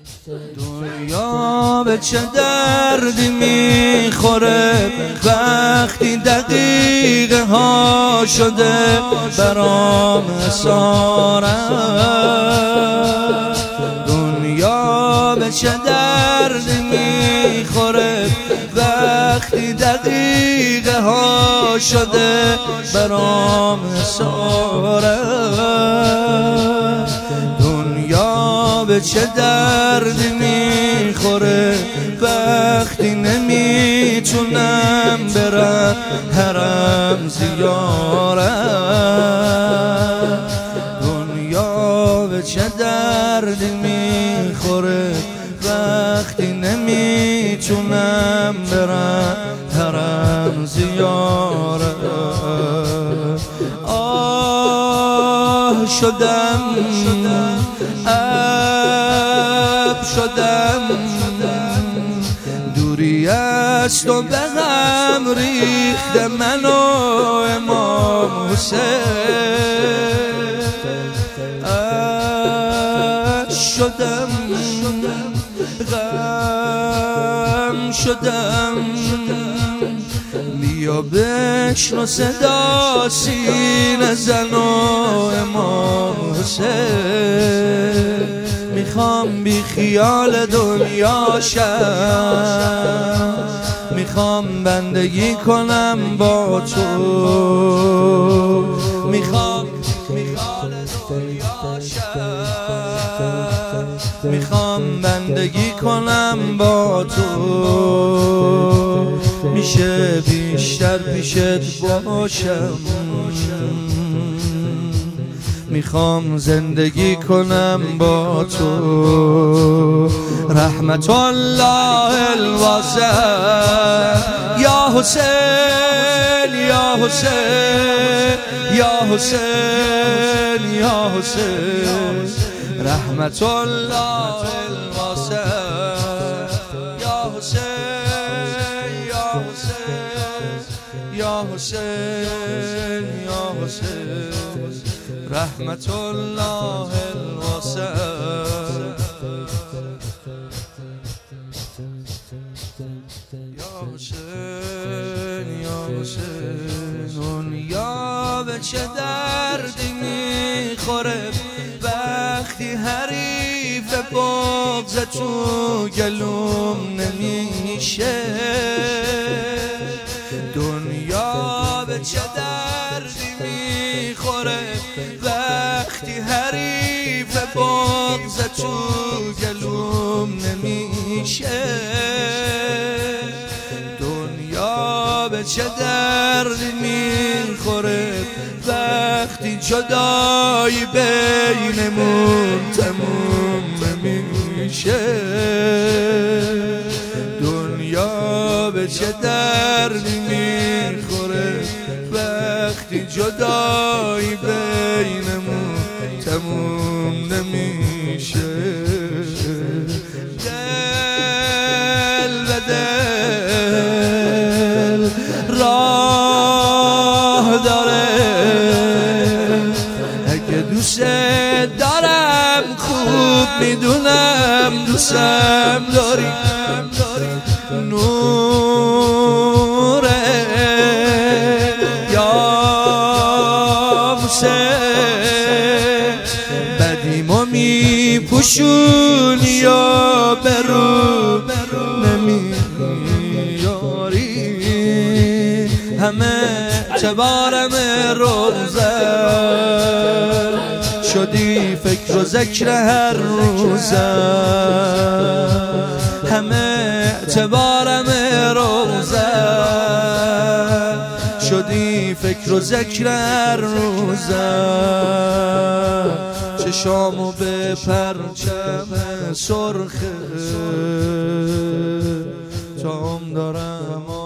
دنیا به چه دردی میخوره وقتی دقیقه ها شده برام اسارم. دنیا به چه دردی میخوره وقتی دقیقه ها شده برام اسارم. دنیا به چه دردی میخوره وقتی نمیتونم برم حرم زیارت. دنیا به چه دردی میخوره وقتی نمیتونم برم حرم زیارت. آه شدم اب شدم دوری است و به غم ریخته من و امام حسین. شدم غم شدم بیا بشنو صدا سینه زن و امام حسین. میخوام بی خیال دنیا شم، میخوام بندگی کنم با تو، میخوام خیال دنیا شم، میخوام بندگی کنم با تو. میشه بیشتر پیشت باشم، میخوام زندگی کنم با تو. رحمت الله الواسع یا حسین یا حسین یا حسین یا حسین. رحمت الله الواسع یا حسین یا حسین یا حسین یا حسین. رحمت الله الواسع. یا حسین یا حسین. دنیا به چه دردی میخوره وقتی حریف بغض تو گلوم نمیشه. دنیا به چه دردی میخوره وقتی حریف بغض تو گلوم نمیشه. دنیا به چه دردی میخوره وقتی جدایی بینمون تموم نمیشه. دنیا به چه دردی میخوره وقتی جدایی بینمون تموم نمیشه. دل به دل راه داره، اگه دوست دارم خوب میدونم دوستم داری. نوره یا حسین بدیمو میپوشونی یا برو نمیاری. همه اعتبارم روزه شدی فکر و ذکر هر روزه. همه اعتبارم روزه شدی فکر و ذکر هر روزه. چشامو به پرچم سرخه تام دارم